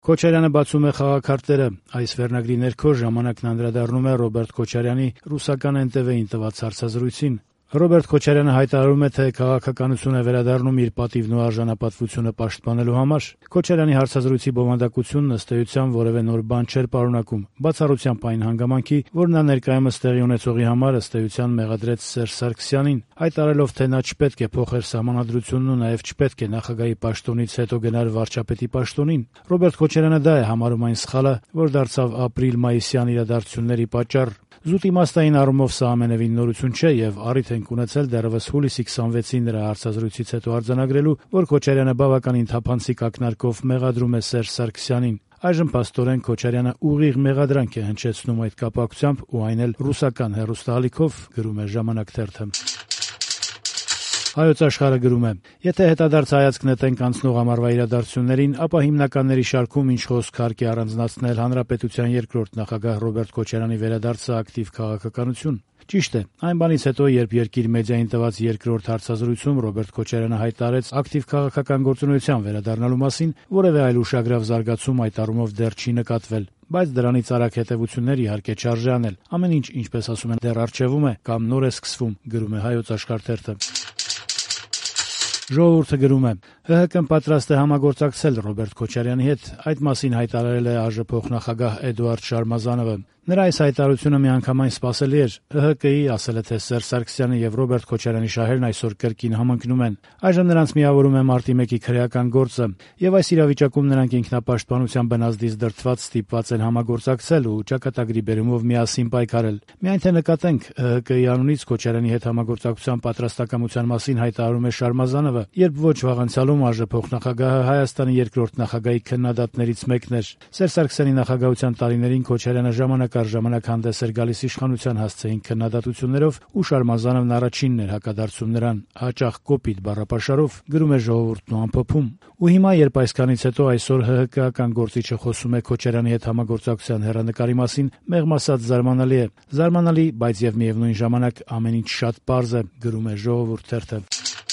Քոչարյանը բացում է խաղաքարտերը։ Այս վերնագրի ներքո «Ժամանակ»-ն անդրադառնում է Ռոբերտ Քոչարյանի ռուսական NTV-ին տված հարցազրույցին։ Ռոբերտ Քոչարյանը հայտարարում է, թե քաղաքականություն է վերադառնում իր պատիվն ու արժանապատվությունը պաշտպանելու համար։ Քոչարյանի հարցազրույցի բովանդակությունն ըստ էության որևէ նոր բան չէր պարունակում, բացառությամբ այն հանգամանքի, որ նա ներկայումս տեղի ունեցողի համար ըստ էության մեղադրեց Սերժ Սարգսյանին, հայտարարելով, թե նա չպետք է փոխեր սահմանադրությունն ու նաև չպետք է նախագահի պաշտոնից հետո գնար վարչապետի պաշտոնին։ Ռոբերտ Քոչարյանը դա է համարում այն սխալը, որ դարձավ ապրիլ-մայիսյան իրադարձությունների պատճառ։ Զուտ իմաստային առումով սա ամենևին նորություն չէ եւ առիթ ենք ունեցել դեռևս հուլիսի 26-ին նրա հարցազրույցից հետո արձանագրելու, որ Քոչարյանը բավականին թափանցիկ ակնարկով մեղադրում է Սերժ Սարգսյանին։ Այժմ փաստորեն Քոչարյանը ուղիղ մեղադրանք է հնչեցնում այդ կապակցությամբ ու այն էլ ռուսական հեռուստաալիքով, գրում է «Ժամանակ» թերթը։ Հայոց Աշխարհը գրում է. «Եթե հետադարձ հայացք նետենք անցնող ամառվա իրադարձություններին, ապա հիմնականների շարքում ինչ խոսք հարկ է առանձնացնել հանրապետության երկրորդ նախագահ Ռոբերտ Քոչարյանի վերադարձը ակտիվ քաղաքականություն։ Ճիշտ է, այն բանից հետո, երբ Երկիր մեդիային տված երկրորդ հարցազրույցում Ռոբերտ Քոչարյանը հայտարարեց ակտիվ քաղաքական գործունեության վերադառնալու մասին, որևէ այլ ուշագրավ զարգացում այդ առումով դեռ չի նկատվել։ Բայց դրանից արագ հետևություններ իհարկե չարժե անել։ Ամեն ինչ, ինչպես ասում են, դեռ առջևում է կամ նոր է սկսվում», գրում է Հայոց Աշխարհ թերթը։ Ժողովուրդը գրում է. «ՀՀԿ-ն պատրաստ է համագործակցել Ռոբերտ Քոչարյանի հետ, այդ մասին հայտարարել է ԱԺ փոխնախագահ Էդուարդ Շարմազանովը։ Նրա այս հայտարարությունը միանգամայն սպասելի էր։ ՀՀԿ-ի ասել է, թե Սերժ Սարգսյանը եւ Ռոբերտ Քոչարյանի շահերն այսօր կրկին համընկնում են։ Այժմ նրանց միավորում է մարտի 1-ի քրեական գործը, եւ այս իրավիճակում նրանք ինքնապաշտպանության բնազդից դրդված ստիպված են համագործակցել ու ճակատագրի բերումով միասին պայքարել։ Միայն թե նկատենք, ՀՀԿ-ի անունից Քոչարյանի հետ համագործակցության պատրաստակամության մասին հայտարարում է Շարմազանովը, երբ ոչ վաղ անցյալում ԱԺ փոխնախագահը Հայաստանի երկրորդ նախագահի քննադատներից մեկն էր։ Սերժ Սարգսյանի նախագահության տարիներին Քոչարյանը ժամանակ առ ժամանակ հանդես էր գալիս իշխանության հասցեին քննադատություններով ու Շարմազանովն առաջինն էր հակադարձում նրան, հաճախ կոպիտ բառապաշարով, գրում է Ժողովուրդն ու ամփոփում։ Ու հիմա, երբ այսքանից հետո այսօր ՀՀԿ-ական գործիչը խոսում է Քոչարյանի հետ համագործակցության հեռանկարի մասին, մեղմ ասած զարմանալի է։ Զարմանալի, բայց եւ միևնույն ժամանակ ամեն ինչ շատ պարզ է, գրում է Ժողովուրդ թերթը։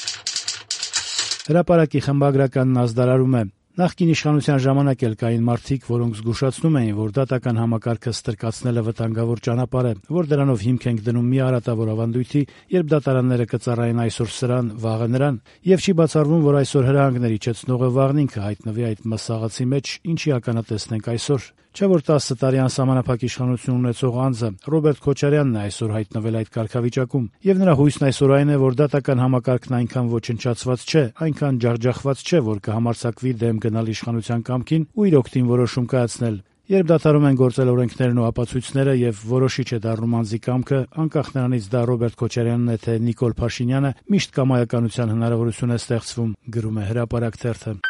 Հրապարակի խմբագրականն ազդարարում է. «Նախկին իշխանության ժամանակ էլ կային մարդիկ, որոնք զգուշացնում էին, որ դատական համակարգը ստրկացնելը վտանգավոր ճանապարհ է, որ դրանով հիմք ենք դնում մի արատավոր ավանդույթի, երբ դատարանները կծառայեն այսօր սրան, վաղը նրան, եւ չի բացառվում, որ այսօր հրահանգների իջեցնողը վաղն ինքը հայտնվի այդ մսաղացի մեջ, ինչի ականատեսն ենք այսօր։ Չէ՞ որ 10 տարի անսահմանափակ իշխանություն ունեցող անձը Ռոբերտ Քոչարյանն է այսօր հայտնվել այդ կարգավիճակում, եւ նրա հույսն այսօր այն է, որ դատական համակարգն այնքան ոչնչացված չէ, այնքան ջախջախված չէ, որ կհամարձակվի դեմ գնալ իշխանության կամքին ու իր օգտին որոշում կայացնել։ Երբ դադարում են գործել օրենքներն ու ապացույցները եւ որոշիչ է դառնում անձի կամքը, անկախ նրանից դա Ռոբերտ Քոչարյանն է թե Նիկոլ Փաշինյանը, միշտ կամայականության հնարավորություն է ստեղծվում», գրում է Հրապարակ թերթը։